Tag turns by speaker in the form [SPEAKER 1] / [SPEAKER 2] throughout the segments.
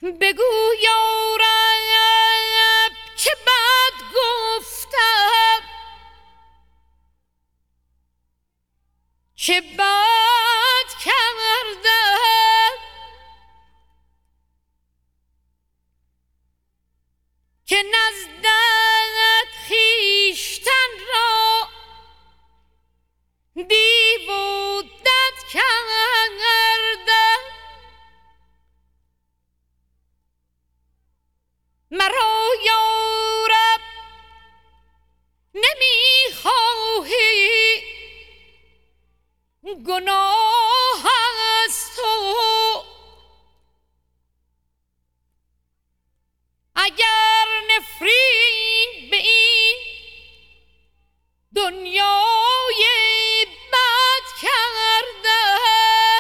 [SPEAKER 1] بگو یارب که بد گفتم، چه بد کردم که نزدت خویشتن را دیو و دد کردم. مرا یارب نمیخواهی گناه از تو، اگر نفرین به این دنیای بد کردم.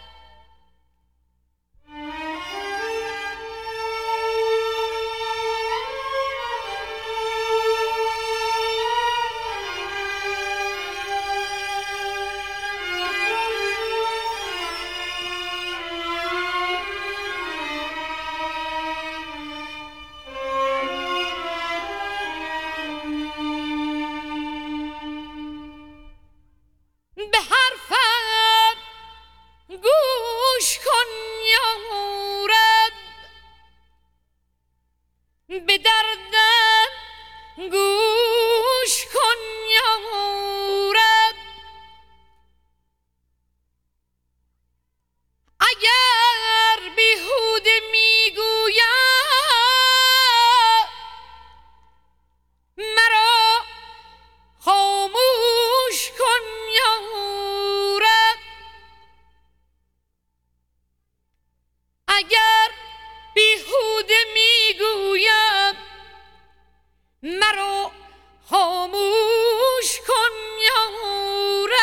[SPEAKER 1] به حرفم گوش کن یارب، به دردم گوش کن یارب. اگر بیهوده میگویم مرا خاموش کن یارب. اگر بیهوده میگویم مرا خاموش کن یارب.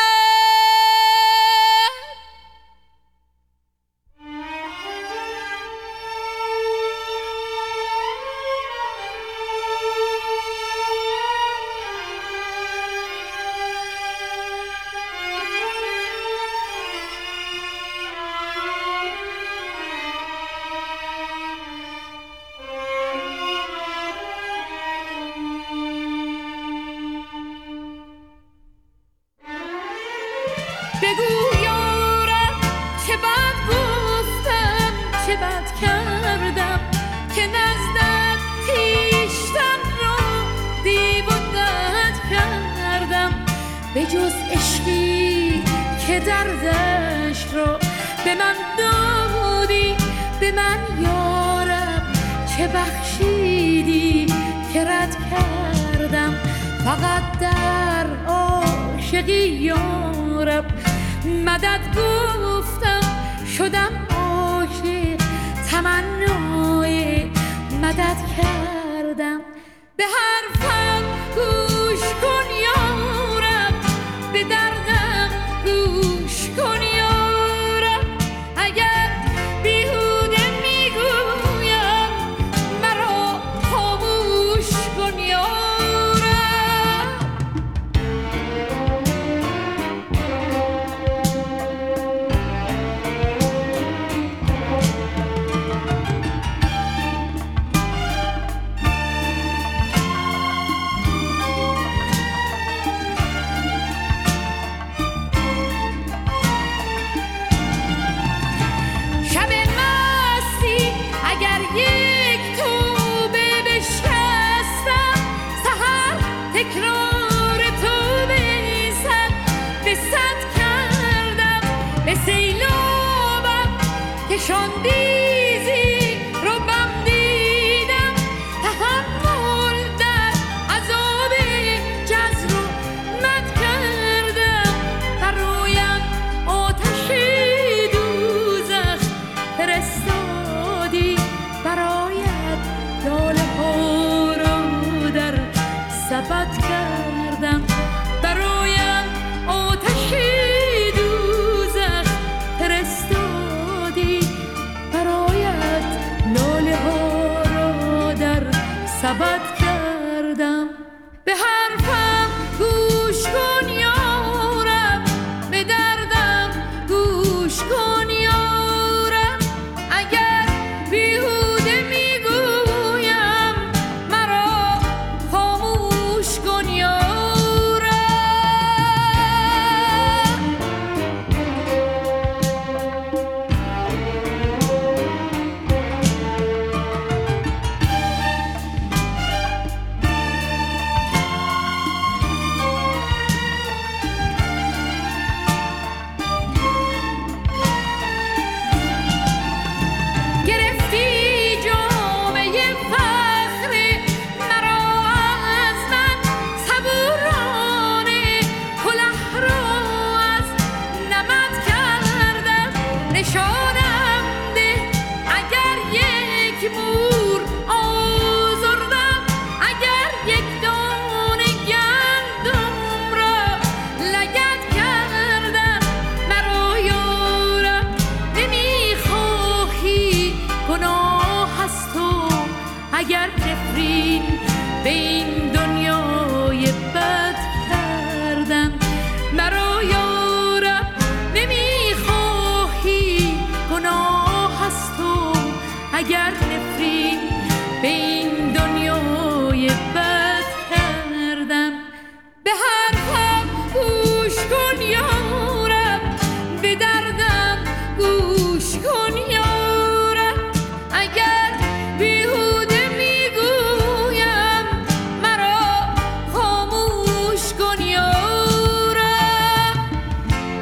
[SPEAKER 1] بگو یارب چه بد گفتم، چه بد کردم که نزدت خویشتن را دیو و دد کردم. به جز عشقی که دردش را به من دادی، به من یارب چه بخشیدی که رد کردم. فقط در عاشقی یارب مدد گفتم، شدم عاشق تمنای مدد کردم. به حرفم گوش کن یارب، به دردم گوش کن یارب. اگر بیهوده میگویم مرا خاموش کن یارب. تکرار تو بیزد به صد کردم، به سیلابم کشاندیزی رو بم دیدم. تحمل در عذاب جزر و مد کردم. برایم آتش دوزخ فرستادی، برایت لاله ها رو در سبد کردم. برایم آتش دوزخ فرستادی، برایت لاله ها را در سبد کردم. به حرفم گوش کن یارب، به دردم گوش کن یارب. اگر بیهوده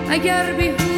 [SPEAKER 1] اگر بیهوده